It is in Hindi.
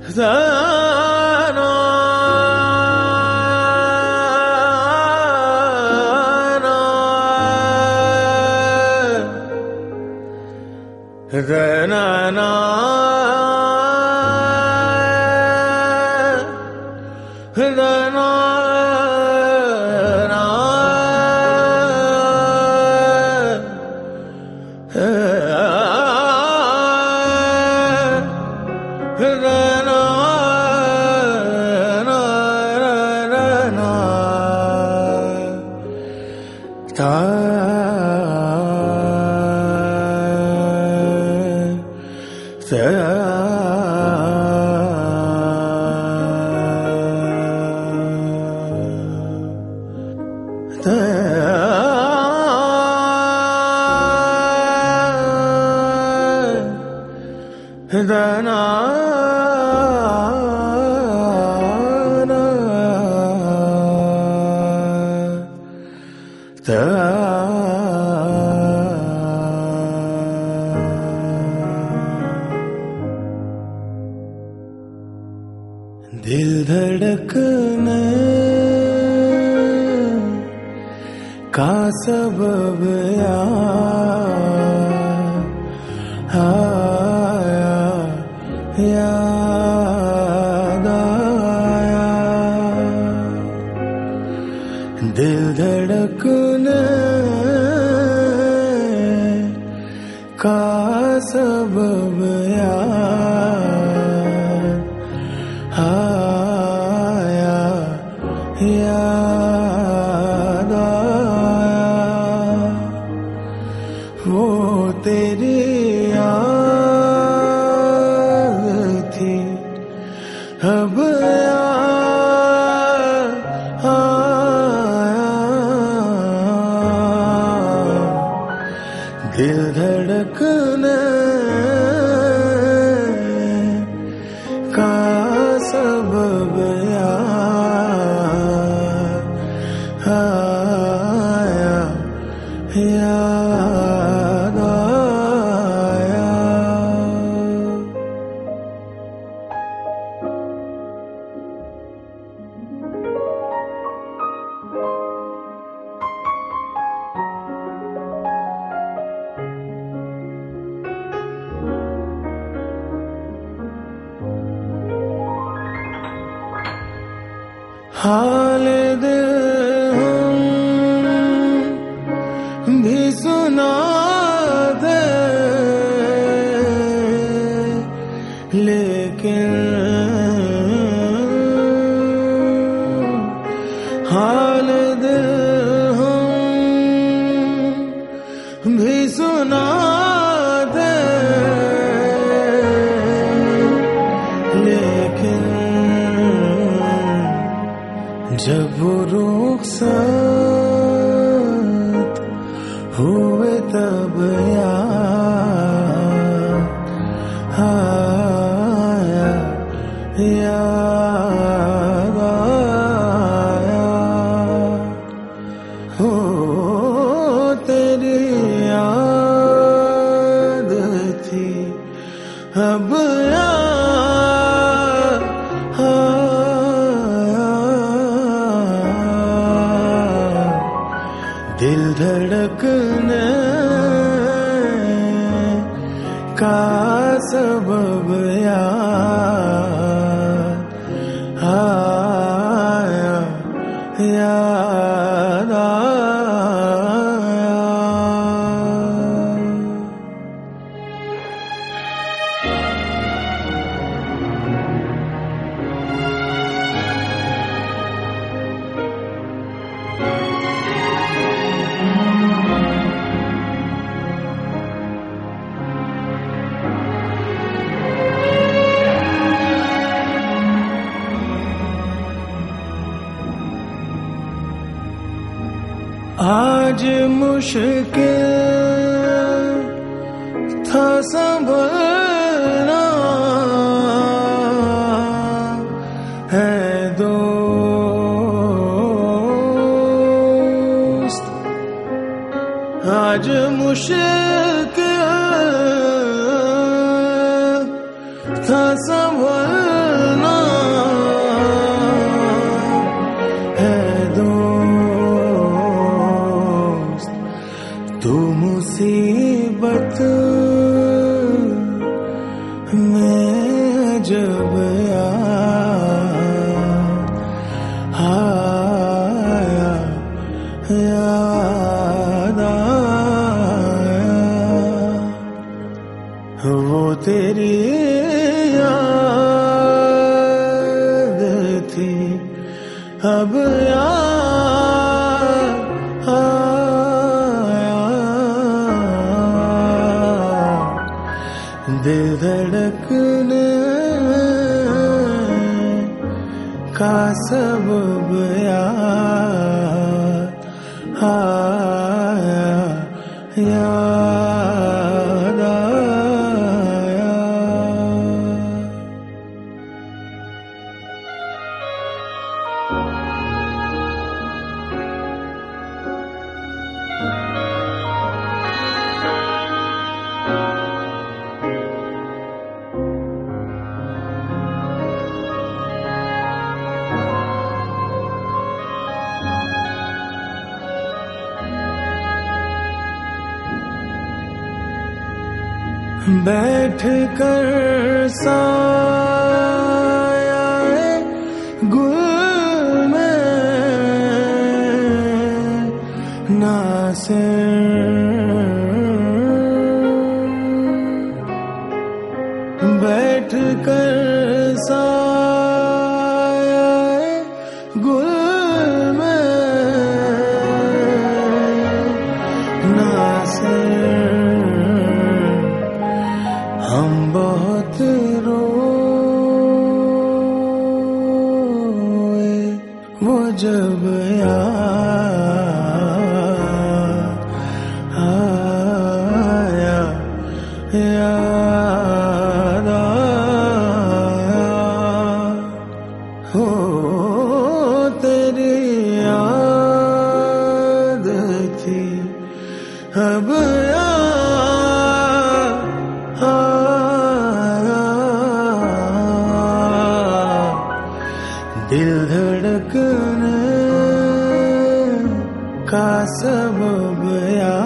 दिल धड़कने का सबब आया, याद आया। दिल धड़कने का सबब आया, याद आया। वो तेरी याद थी, अब दिल धड़कने का सबब आया, याद आया। हाल दिल हम भी सुना दे, लेकिन हाल दिल हम भी सुना दे, लेकिन जब वो रुखसत हुए तब याद आया, याद आया। हो तेरी याद थी, अब दिल धड़कने का सबब आया, याद आया। आज मुश्किल था संभलना है दोस्त, आज मुश्किल था संभलना वो तेरी याद थी, अब याद आया। दिल धड़कने का सबब याद आया, याद आया। बैठ कर साया गुल में नासिर, बैठ कर साया गुल में नासिर, हम बहुत रोए वो जब याद आया, याद आया। हो तेरी याद थी, अब याद आया। दिल धड़कने का सबब याद